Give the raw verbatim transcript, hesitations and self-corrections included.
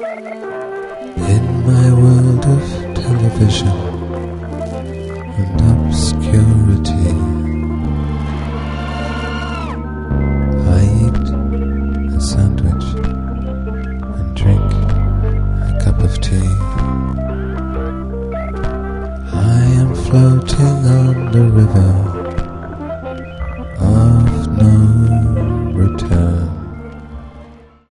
In my world of television and obscurity, I eat a sandwich and drink a cup of tea. I am floating on the river of no